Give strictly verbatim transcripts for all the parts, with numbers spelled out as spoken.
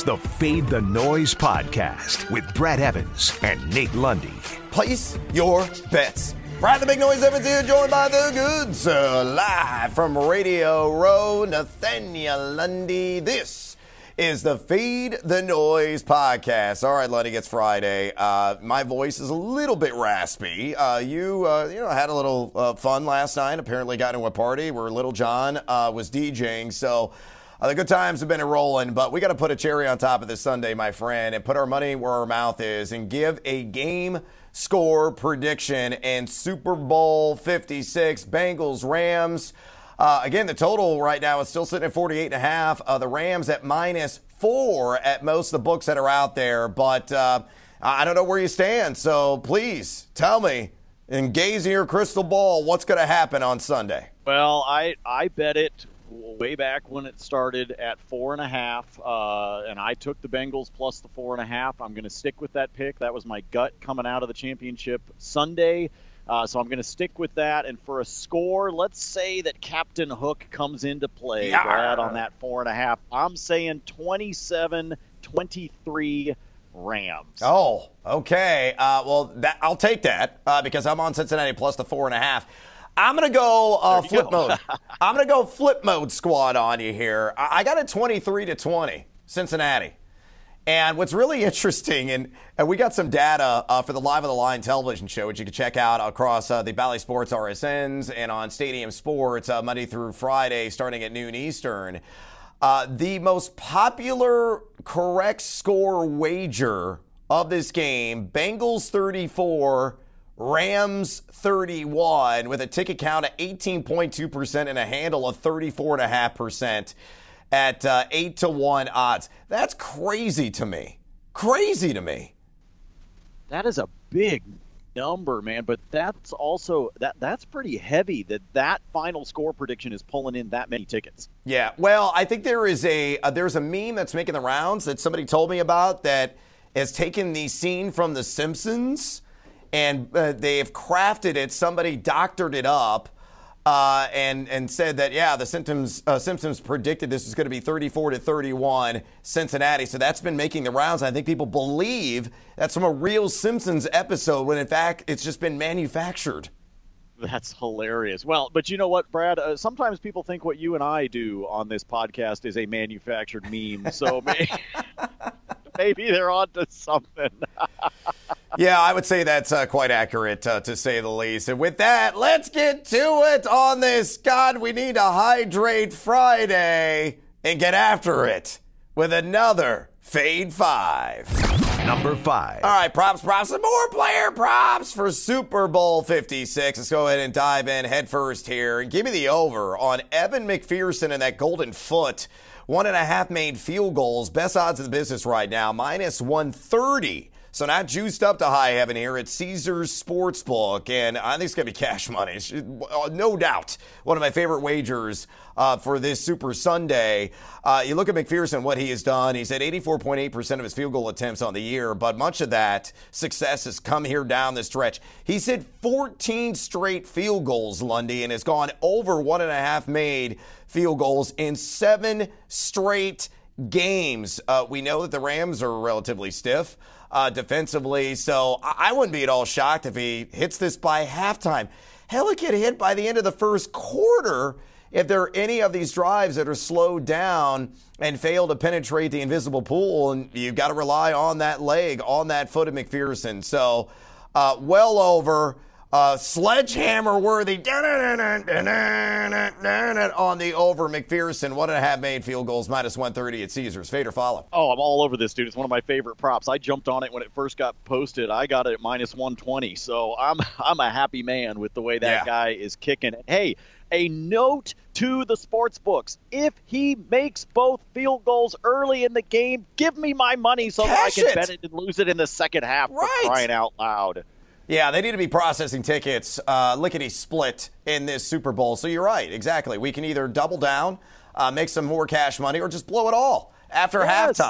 the Fade the Noise podcast with Brad Evans and Nate Lundy. Place your bets. Brad the Big Noise Evans here, joined by the good sir, live from Radio Row, Nathaniel Lundy. This is the Fade the Noise podcast. All right, Lundy, it's Friday. Uh, my voice is a little bit raspy. Uh, you, uh, you know, had a little uh, fun last night. Apparently got into a party where Little John uh, was DJing, so Uh, the good times have been rolling, but we got to put a cherry on top of this Sunday, my friend, and put our money where our mouth is and give a game score prediction in Super Bowl fifty-six, Bengals, Rams. Uh, again, the total right now is still sitting at forty-eight and a half. Uh, the Rams at minus four at most of the books that are out there, but uh, I don't know where you stand, so please tell me and gaze in your crystal ball what's going to happen on Sunday. Well, I, I bet it way back when it started at four and a half, uh, and I took the Bengals plus the four and a half. I'm going to stick with that pick. That was my gut coming out of the championship Sunday, uh, so I'm going to stick with that. And for a score, let's say that Captain Hook comes into play, yeah. Brad, on that four and a half. I'm saying twenty-seven twenty-three Rams. Oh, okay. Uh, well, that, I'll take that uh, because I'm on Cincinnati plus the four and a half. I'm going to go uh, flip go. mode. I'm going to go flip mode squad on you here. I, I got a twenty-three to twenty, Cincinnati. And what's really interesting, and, and we got some data uh, for the Live on the Line television show, which you can check out across uh, the Bally Sports R S Ns and on Stadium Sports uh, Monday through Friday starting at noon Eastern. Uh, the most popular correct score wager of this game, Bengals thirty-four, Rams thirty-one, with a ticket count of eighteen point two percent and a handle of thirty-four point five percent at uh, eight to one odds. That's crazy to me. Crazy to me. That is a big number, man, but that's also that that's pretty heavy that that final score prediction is pulling in that many tickets. Yeah, well, I think there is a uh, there's a meme that's making the rounds that somebody told me about that has taken the scene from The Simpsons, and uh, they've crafted it. Somebody doctored it up uh, and and said that, yeah, the Simpsons, uh, Simpsons predicted this was going to be thirty-four to thirty-one Cincinnati. So that's been making the rounds. I think people believe that's from a real Simpsons episode when, in fact, it's just been manufactured. That's hilarious. Well, but you know what, Brad? Uh, sometimes people think what you and I do on this podcast is a manufactured meme. So maybe, maybe they're onto something. Yeah, I would say that's uh, quite accurate, uh, to say the least. And with that, let's get to it on this God, we need to hydrate Friday and get after it with another Fade Five. Number five. All right, props, props, and more player props for Super Bowl fifty-six. Let's go ahead and dive in head first here and give me the over on Evan McPherson and that golden foot. One and a half made field goals. Best odds in the business right now, minus one thirty. So not juiced up to high heaven here at Caesars Sportsbook, and I think it's going to be cash money. No doubt. One of my favorite wagers uh, for this Super Sunday. Uh, you look at McPherson, what he has done. He's at eighty-four point eight percent of his field goal attempts on the year, but much of that success has come here down the stretch. He's hit fourteen straight field goals, Lundy, and has gone over one and a half made field goals in seven straight games. Uh, we know that the Rams are relatively stiff Uh, defensively, so I wouldn't be at all shocked if he hits this by halftime. Hell, it could hit by the end of the first quarter if there are any of these drives that are slowed down and fail to penetrate the invisible pool, and you've got to rely on that leg, on that foot of McPherson. So, uh, well over. Uh, sledgehammer worthy on the over McPherson. One and a half made field goals, minus one thirty at Caesars. Fade or follow? Oh, I'm all over this, dude. It's one of my favorite props. I jumped on it when it first got posted. I got it at minus one twenty. So I'm I'm a happy man with the way that yeah. guy is kicking. Hey, a note to the sports books. If he makes both field goals early in the game, give me my money so that I Cash can it. bet it and lose it in the second half. Right. For crying out loud. Yeah, they need to be processing tickets, uh, lickety split in this Super Bowl. So you're right, exactly. We can either double down, uh, make some more cash money, or just blow it all after Yes. halftime.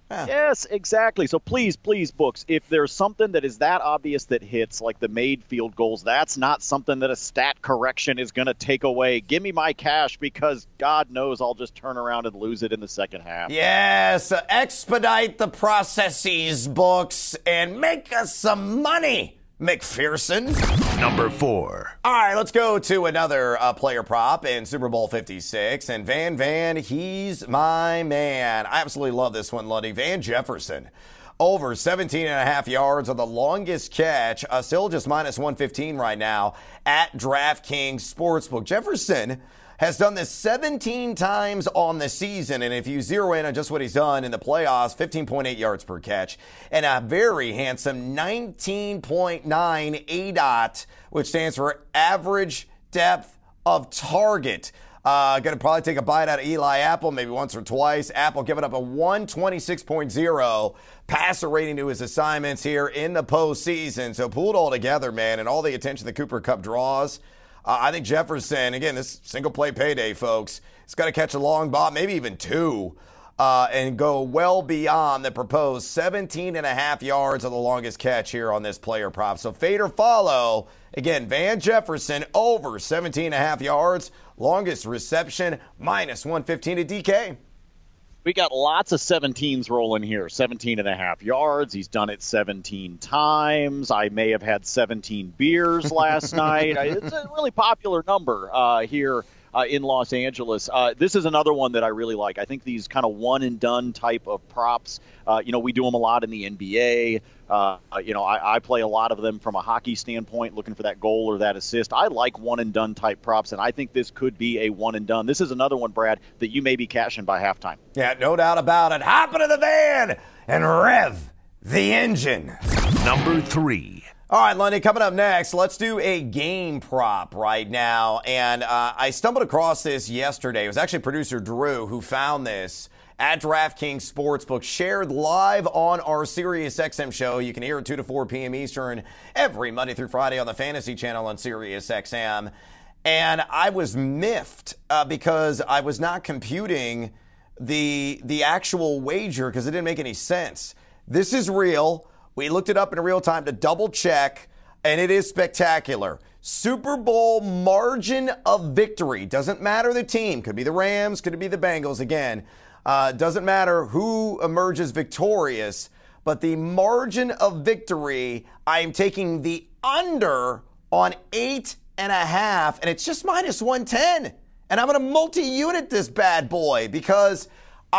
Yeah. Yes, exactly. So please, please, books, if there's something that is that obvious that hits, like the made field goals, that's not something that a stat correction is going to take away. Give me my cash, because God knows I'll just turn around and lose it in the second half. Yes, uh, expedite the processes, books, and make us some money, McPherson. Number four. All right, let's go to another uh, player prop in Super Bowl fifty-six. And Van Van, he's my man. I absolutely love this one, Lundy. Van Jefferson, over seventeen and a half yards on the longest catch. Uh, still just minus one fifteen right now at DraftKings Sportsbook. Jefferson has done this seventeen times on the season, and if you zero in on just what he's done in the playoffs, fifteen point eight yards per catch, and a very handsome nineteen point nine A D O T, which stands for average depth of target. Uh, going to probably take a bite out of Eli Apple, maybe once or twice. Apple giving up a one twenty-six point oh passer rating to his assignments here in the postseason. So pulled all together, man, and all the attention the Cooper Kupp draws. Uh, I think Jefferson, again, this single play payday, folks, he's got to catch a long ball, maybe even two, uh, and go well beyond the proposed seventeen and a half yards of the longest catch here on this player prop. So fade or follow. Again, Van Jefferson over seventeen and a half yards, longest reception, minus one fifteen to D K. We got lots of seventeens rolling here. seventeen and a half yards. He's done it seventeen times. I may have had seventeen beers last night. It's a really popular number uh, here uh, in Los Angeles. Uh, this is another one that I really like. I think these kind of one and done type of props, uh, you know, we do them a lot in the N B A. Uh, you know, I, I play a lot of them from a hockey standpoint, looking for that goal or that assist. I like one-and-done type props, and I think this could be a one-and-done. This is another one, Brad, that you may be cashing by halftime. Yeah, no doubt about it. Hop into the van and rev the engine. Number three. All right, Lundy, coming up next, let's do a game prop right now. And uh, I stumbled across this yesterday. It was actually producer Drew who found this at DraftKings Sportsbook, shared live on our SiriusXM show. You can hear it two to four p.m. Eastern every Monday through Friday on the Fantasy Channel on SiriusXM. And I was miffed uh, because I was not computing the the actual wager because it didn't make any sense. This is real. We looked it up in real time to double check, and it is spectacular. Super Bowl margin of victory. Doesn't matter the team. Could be the Rams, could be the Bengals. Again, uh, doesn't matter who emerges victorious, but the margin of victory, I am taking the under on eight and a half, and it's just minus one ten. And I'm going to multi-unit this bad boy because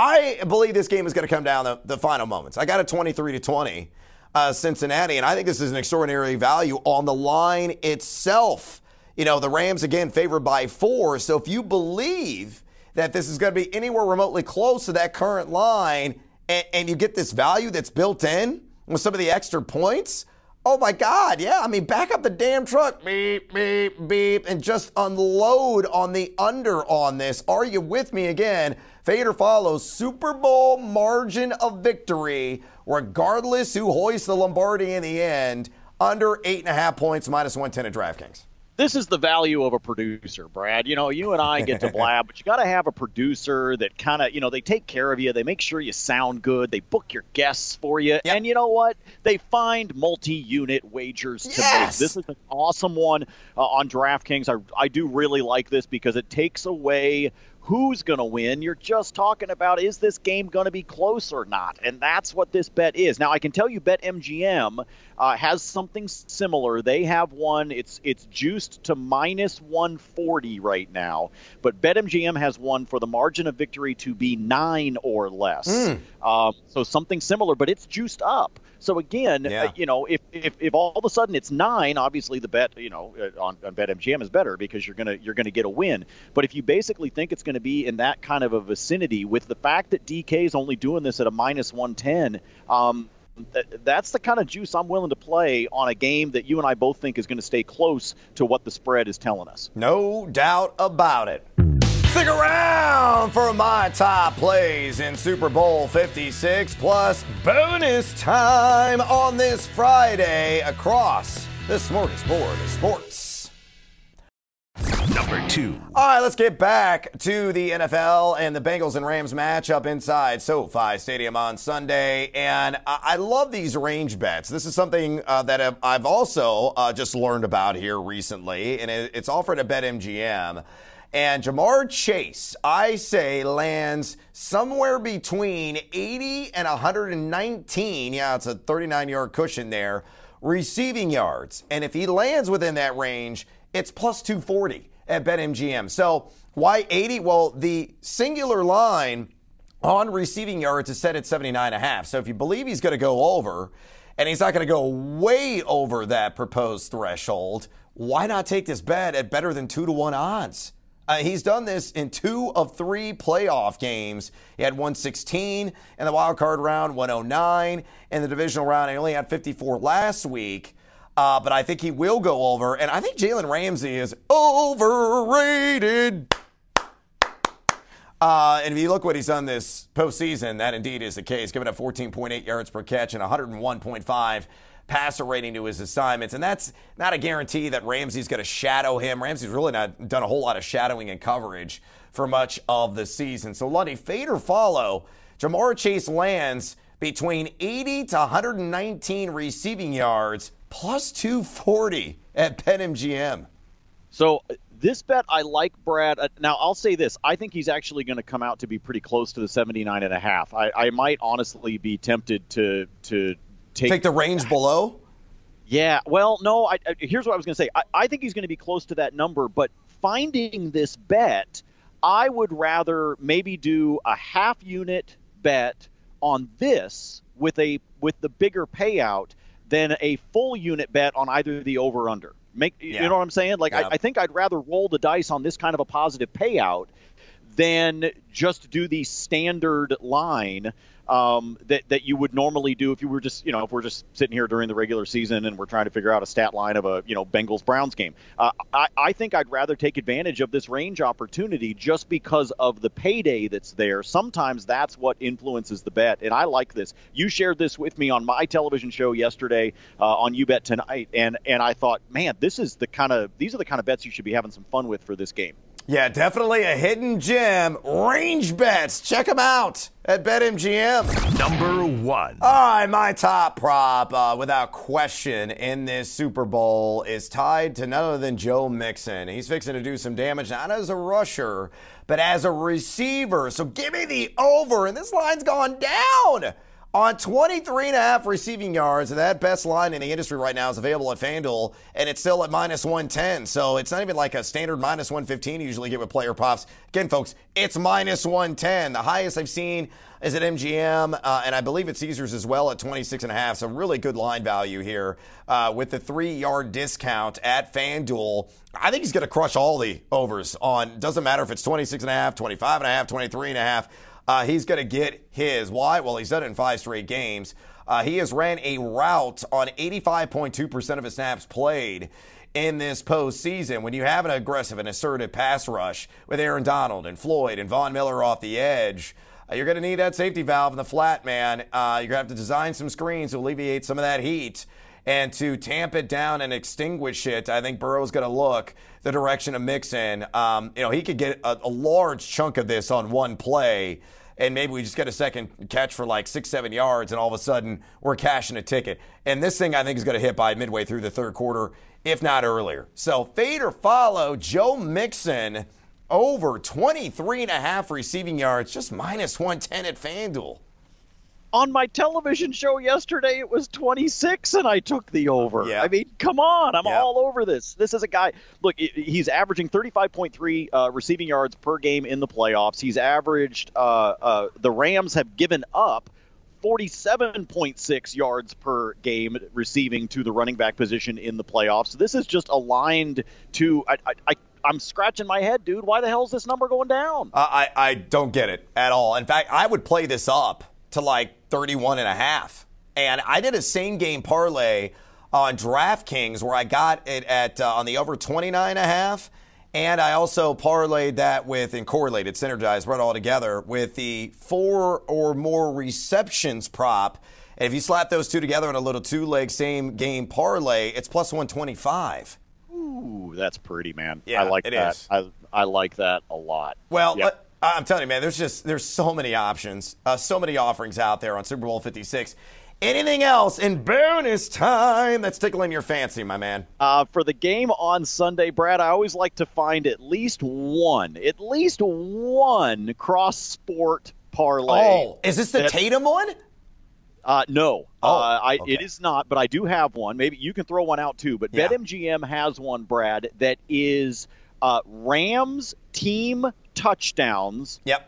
I believe this game is going to come down to the final moments. I got a twenty-three to twenty. Uh, Cincinnati, and I think this is an extraordinary value on the line itself. You know, the Rams, again, favored by four, so if you believe that this is going to be anywhere remotely close to that current line, and, and you get this value that's built in with some of the extra points, oh my God, yeah, I mean, back up the damn truck, beep, beep, beep, and just unload on the under on this. Are you with me again? Fade or follow, Super Bowl margin of victory, regardless who hoists the Lombardi in the end, under eight and a half points, minus one ten at DraftKings. This is the value of a producer, Brad. You know, you and I get to blab, but you got to have a producer that kind of, you know, they take care of you. They make sure you sound good. They book your guests for you. Yep. And you know what? They find multi-unit wagers to yes. make. This is an awesome one uh, on DraftKings. I, I do really like this because it takes away who's going to win. You're just talking about, is this game going to be close or not? And that's what this bet is. Now, I can tell you BetMGM uh, has something similar. They have one. It's it's juiced to minus one forty right now. But BetMGM has one for the margin of victory to be nine or less. Mm. Um, so something similar, but it's juiced up. So again, yeah. uh, you know, if, if if all of a sudden it's nine, obviously the bet, you know, on, on BetMGM is better because you're gonna you're gonna get a win. But if you basically think it's going to be in that kind of a vicinity, with the fact that D K is only doing this at a minus one ten, um, th- that's the kind of juice I'm willing to play on a game that you and I both think is going to stay close to what the spread is telling us. No doubt about it. Stick around for my top plays in Super Bowl fifty-six, plus bonus time on this Friday across the smorgasbord of sports. Number two. two. All right, let's get back to the N F L and the Bengals and Rams matchup inside SoFi Stadium on Sunday. And I, I love these range bets. This is something uh, that I've also uh, just learned about here recently, and it, it's offered at BetMGM. And Jamar Chase, I say, lands somewhere between eighty and one hundred nineteen. Yeah, it's a thirty-nine-yard cushion there, receiving yards. And if he lands within that range, it's plus two forty at BetMGM. So why eighty? Well, the singular line on receiving yards is set at seventy-nine and a half. So if you believe he's going to go over, and he's not going to go way over that proposed threshold, why not take this bet at better than two to one odds? Uh, he's done this in two of three playoff games. He had one sixteen in the wild card round, one oh nine in the divisional round. He only had fifty-four last week. Uh, but I think he will go over. And I think Jalen Ramsey is overrated. Uh, and if you look what he's done this postseason, that indeed is the case. Giving up fourteen point eight yards per catch and one oh one point five passer rating to his assignments. And that's not a guarantee that Ramsey's going to shadow him. Ramsey's really not done a whole lot of shadowing and coverage for much of the season. So, Lundy, fade or follow, Jamar Chase lands between eighty to one hundred nineteen receiving yards, plus two forty at BetMGM. So this bet I like, Brad. Uh, now, I'll say this. I think he's actually going to come out to be pretty close to the seventy-nine and a half. I, I might honestly be tempted to to take, take the range below? Yeah. Well, no. I, I, here's what I was going to say. I, I think he's going to be close to that number, but finding this bet, I would rather maybe do a half unit bet on this with a with the bigger payout than a full unit bet on either the over or under. Make yeah. You know what I'm saying? Like yeah. I, I think I'd rather roll the dice on this kind of a positive payout than just do the standard line um, that that you would normally do if you were just, you know, if we're just sitting here during the regular season and we're trying to figure out a stat line of a, you know, Bengals-Browns game. Uh, I, I think I'd rather take advantage of this range opportunity just because of the payday that's there. Sometimes that's what influences the bet, and I like this. You shared this with me on my television show yesterday uh, on You Bet Tonight, and and I thought, man, this is the kind of these are the kind of bets you should be having some fun with for this game. Yeah, definitely a hidden gem. Range bets. Check them out at BetMGM. Number one. All right, my top prop, uh, without question, in this Super Bowl is tied to none other than Joe Mixon. He's fixing to do some damage, not as a rusher, but as a receiver. So give me the over, and this line's gone down on twenty-three and a half receiving yards. That best line in the industry right now is available at FanDuel, and it's still at minus one ten. So it's not even like a standard minus one fifteen you usually get with player props. Again, folks, it's minus one ten. The highest I've seen is at M G M, uh, and I believe at Caesars as well at twenty-six and a half. So really good line value here uh, with the three-yard discount at FanDuel. I think he's going to crush all the overs on, doesn't matter if it's twenty-six and a half, twenty-five and a half, twenty-three and a half. Uh, he's going to get his. Why? Well, he's done it in five straight games. Uh, he has ran a route on eighty-five point two percent of his snaps played in this postseason. When you have an aggressive and assertive pass rush with Aaron Donald and Floyd and Von Miller off the edge, uh, you're going to need that safety valve in the flat, man. Uh, you're going to have to design some screens to alleviate some of that heat. And to tamp it down and extinguish it, I think Burrow's going to look the direction of Mixon. Um, you know, he could get a, a large chunk of this on one play, and maybe we just get a second catch for like six, seven yards, and all of a sudden we're cashing a ticket. And this thing, I think, is going to hit by midway through the third quarter, if not earlier. So fade or follow, Joe Mixon over twenty-three and a half receiving yards, just minus one ten at FanDuel. On my television show yesterday, it was twenty-six, and I took the over. Yeah. I mean, come on. I'm yeah. all over this. This is a guy, look, he's averaging thirty-five point three uh, receiving yards per game in the playoffs. He's averaged, uh, uh, the Rams have given up forty-seven point six yards per game receiving to the running back position in the playoffs. This is just aligned to, I, I, I I'm scratching my head, dude. Why the hell is this number going down? Uh, I, I don't get it at all. In fact, I would play this up to like thirty-one and a half. And I did a same game parlay on DraftKings where I got it at uh, on the over twenty-nine and a half. And I also parlayed that with, and correlated, synergized, brought it all together with the four or more receptions prop. And if you slap those two together in a little two-leg same game parlay, it's plus one twenty-five. Ooh, that's pretty, man. Yeah, I like it that. is. I, I like that a lot. Well, yep. uh, I'm telling you, man, there's just there's so many options, uh, so many offerings out there on Super Bowl fifty-six. Anything else in bonus time that's tickling your fancy, my man? Uh, for the game on Sunday, Brad, I always like to find at least one, at least one cross-sport parlay. Oh, is this the that, Tatum one? Uh, no, oh, uh, I, okay. it is not, but I do have one. Maybe you can throw one out too, but Yeah. BetMGM has one, Brad, that is uh, Rams team touchdowns. Yep.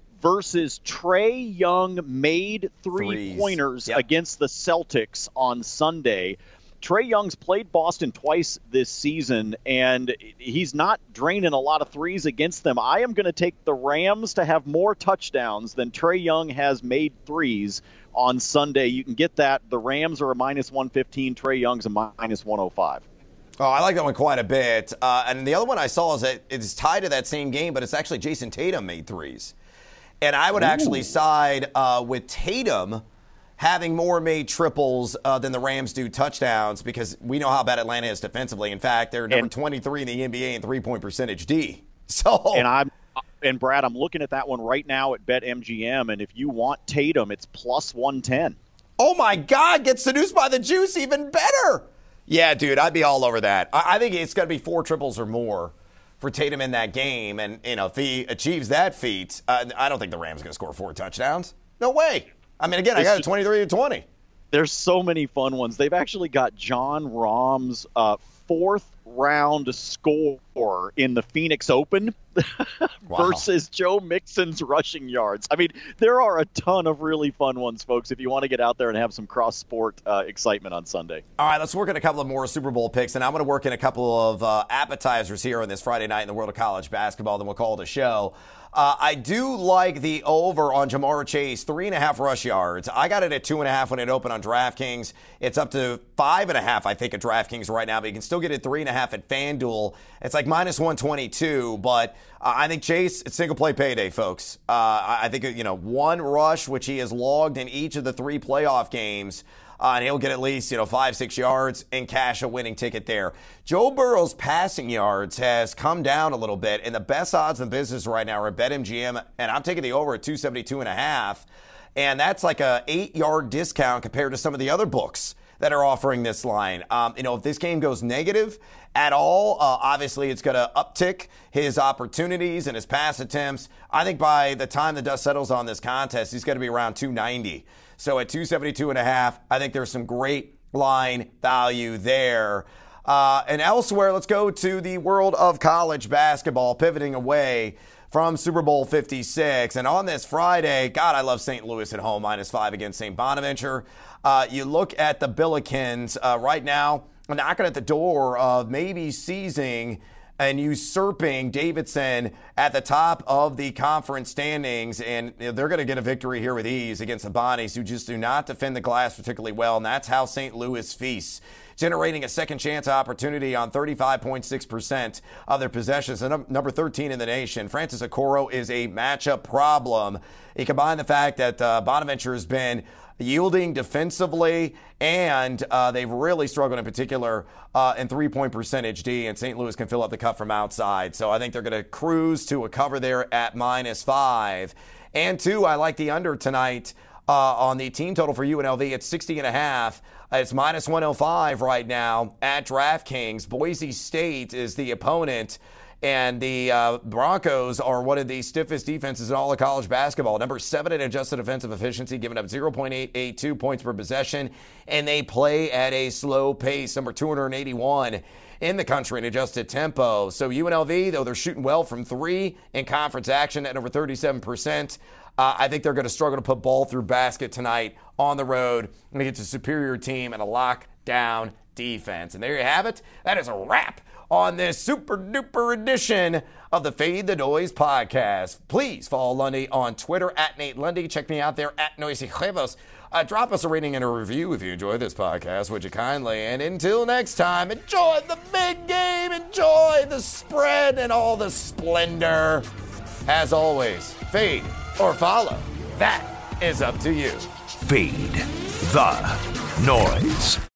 Versus Trae Young made three-pointers yep. against the Celtics on Sunday. Trae Young's played Boston twice this season, and he's not draining a lot of threes against them. I am going to take the Rams to have more touchdowns than Trae Young has made threes on Sunday. You can get that. The Rams are a minus one fifteen. Trae Young's a minus one oh five. Oh, I like that one quite a bit. Uh, and the other one I saw is that it's tied to that same game, but it's actually Jason Tatum made threes. And I would Ooh. actually side uh, with Tatum having more made triples uh, than the Rams do touchdowns because we know how bad Atlanta is defensively. In fact, they're number and, twenty-three in the N B A in three-point percentage D. So, and I'm and Brad, I'm looking at that one right now at BetMGM, and if you want Tatum, it's plus one ten. Oh my God! Get seduced by the juice, even better. Yeah, dude, I'd be all over that. I, I think it's got to be four triples or more for Tatum in that game, and you know if he achieves that feat, uh, I don't think the Rams are going to score four touchdowns. No way. I mean, again, I got it twenty-three to twenty. There's so many fun ones. They've actually got John Rahm's uh, fourth round score in the Phoenix Open wow. versus Joe Mixon's rushing yards. I mean, there are a ton of really fun ones, folks, if you want to get out there and have some cross-sport uh, excitement on Sunday. All right, let's work in a couple of more Super Bowl picks, and I'm going to work in a couple of uh, appetizers here on this Friday night in the world of college basketball, then we'll call it a show. Uh, I do like the over on Jamar Chase, three and a half rush yards. I got it at two and a half when it opened on DraftKings. It's up to five and a half, I think, at DraftKings right now, but you can still get it three and a half at FanDuel. It's like minus one twenty-two, but uh, I think Chase, it's single play payday, folks. Uh, I think, you know, one rush, which he has logged in each of the three playoff games. Uh, and he'll get at least, you know, five, six yards and cash a winning ticket there. Joe Burrow's passing yards has come down a little bit, and the best odds in business right now are at BetMGM, and I'm taking the over at two seventy-two and a half, and that's like a eight-yard discount compared to some of the other books that are offering this line. Um, you know, if this game goes negative at all, uh, obviously it's going to uptick his opportunities and his pass attempts. I think by the time the dust settles on this contest, he's going to be around two ninety. So at two seventy-two and a half, I think there's some great line value there. Uh, and elsewhere, let's go to the world of college basketball, pivoting away from Super Bowl fifty-six. And on this Friday, God, I love Saint Louis at home, minus five against Saint Bonaventure. Uh, you look at the Billikens uh, right now, knocking at the door of maybe seizing and usurping Davidson at the top of the conference standings. And you know, they're going to get a victory here with ease against the Bonnies, who just do not defend the glass particularly well. And that's how Saint Louis feasts, generating a second chance opportunity on thirty-five point six percent of their possessions. And number thirteen in the nation. Francis Okoro is a matchup problem. You combine the fact that uh, Bonaventure has been yielding defensively, and uh, they've really struggled in particular uh, in three-point percentage D, and Saint Louis can fill up the cup from outside. So I think they're going to cruise to a cover there at minus five. And two, I like the under tonight uh, on the team total for U N L V. It's sixty and a half. It's minus one oh five right now at DraftKings. Boise State is the opponent. And the uh, Broncos are one of the stiffest defenses in all of college basketball. Number seven in adjusted defensive efficiency, giving up zero point eight eight two points per possession. And they play at a slow pace. Number two hundred eighty-one in the country in adjusted tempo. So U N L V, though they're shooting well from three in conference action at over thirty-seven percent, uh, I think they're going to struggle to put ball through basket tonight on the road against a superior team and a lockdown defense. And there you have it. That is a wrap on this super duper edition of the Fade the Noise podcast. Please follow Lundy on Twitter at Nate Lundy. Check me out there at Noisy Huevos. Uh, drop us a rating and a review if you enjoy this podcast, would you kindly? And until next time, enjoy the big game, enjoy the spread and all the splendor. As always, fade or follow. That is up to you. Fade the Noise.